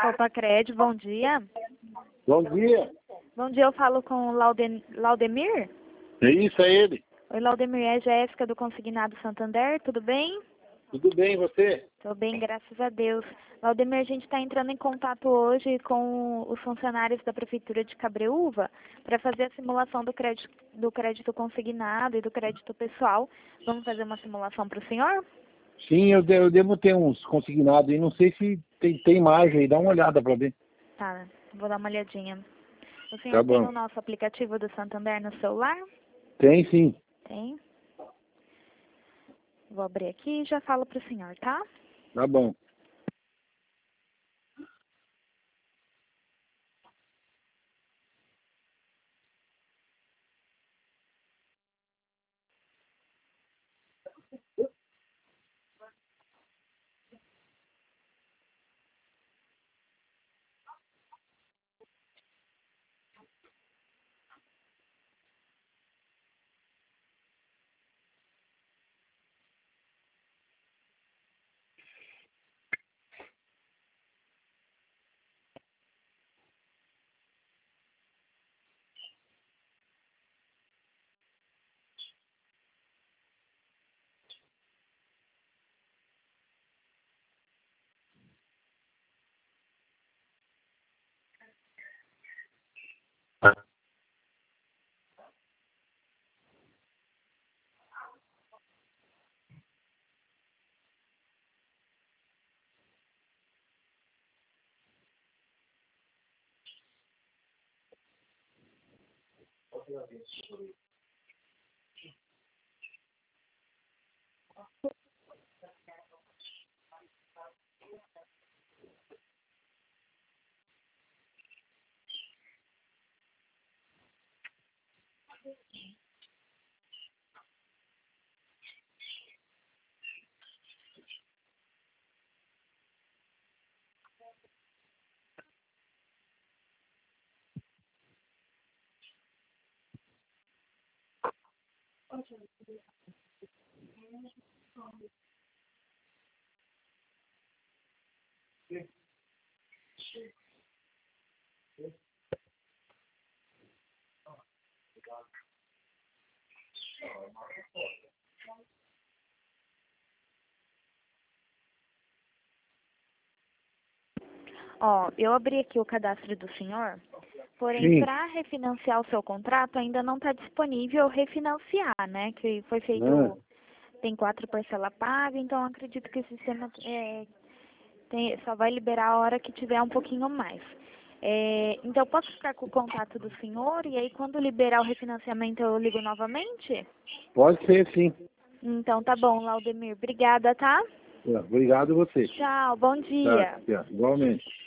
Copacred, bom dia. Bom dia. Bom dia, eu falo com o Laudemir? É isso, é ele. Oi, Laudemir, é Jéssica do Consignado Santander, tudo bem? Tudo bem, e você? Tô bem, graças a Deus. Laudemir, a gente está entrando em contato hoje com os funcionários da Prefeitura de Cabreúva para fazer a simulação do crédito consignado e do crédito pessoal. Vamos fazer uma simulação para o senhor? Sim, eu devo ter uns consignados aí. Não sei se tem margem aí. Dá uma olhada para ver. Tá, vou dar uma olhadinha. O senhor Tá tem bom. o nosso aplicativo do Santander no celular? Tem sim. Tem. Vou abrir aqui e já falo para o senhor, tá? Tá bom. Ó, eu abri aqui o cadastro do senhor, porém, Sim. para refinanciar o seu contrato, ainda não está disponível refinanciar, né? Que foi Ah, feito, tem 4 parcelas pagas, então acredito que o sistema só vai liberar a hora que tiver um pouquinho mais. Então, eu posso ficar com o contato do senhor e aí, quando liberar o refinanciamento, eu ligo novamente? pode ser sim. Então, tá bom, Laudemir. Obrigada, tá? Obrigado a você. Tchau, bom Tá, dia. igualmente.